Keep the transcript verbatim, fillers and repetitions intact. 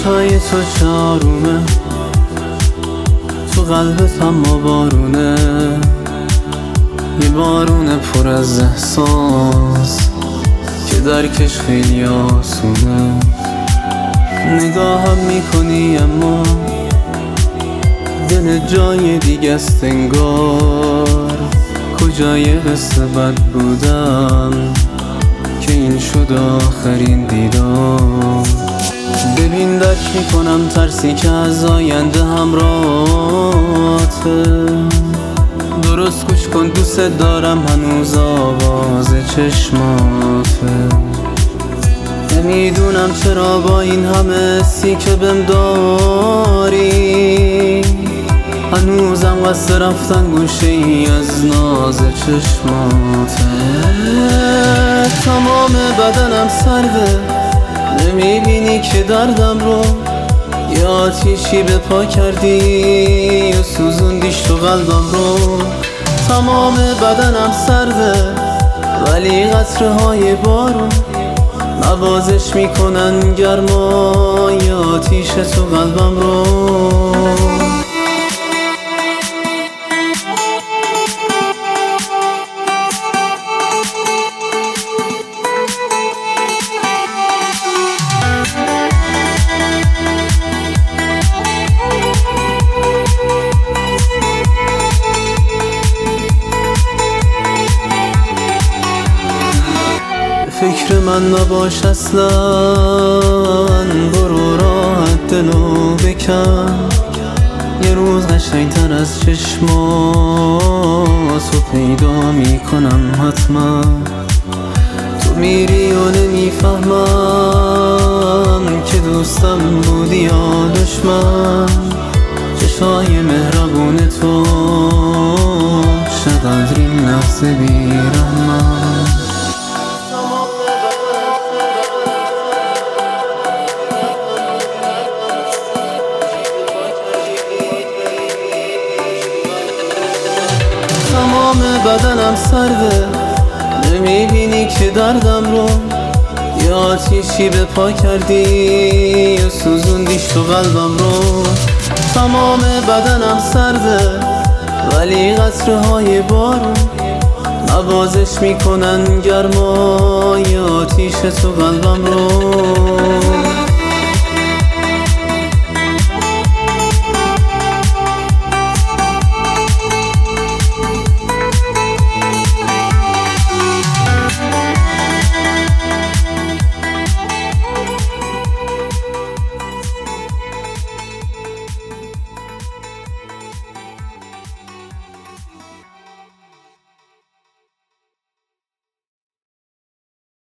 چشای تو چارومه، تو قلبت اما بارونه، یه بارونه پر از احساس که درکش خیلی آسونه. نگاهم میکنی اما دل جای دیگه است انگار. کجای قصه بد بودم که این شد آخرین دیدار. ببین درک میکنم ترسی که از آینده همراهته. درست گوش کن دوست دارم هنوز آواز چشماته. نمیدونم چرا با این همه حسی که بهم داری هنوزم قصد رفتن گوشه ای از ناز چشماته. تمام بدنم سرده، نمیبینی که دردم رو یه آتیشی به پا کردی و سوزوندیش تو قلبم رو. تمام بدنم سرده ولی قطره های بارون نوازش میکنن گرمای آتیش تو قلبم رو. فکر من نباش اصلا، برو راحت دلو بکن. یه روز قشنگتر از چشماتو پیدا میکنم حتما. تو میری و نمیفهمم که دوستم بودی یا دشمن. چشای مهربون تو چقدر این لحظه بی‌رحمن. تمام بدنم سرده، نمیبینی که دردم رو یه آتیشی به پا کردی و سوزوندیش تو قلبم رو. تمام بدنم سرده ولی قطره های بارون نوازش میکنن گرمای آتیش تو قلبم رو.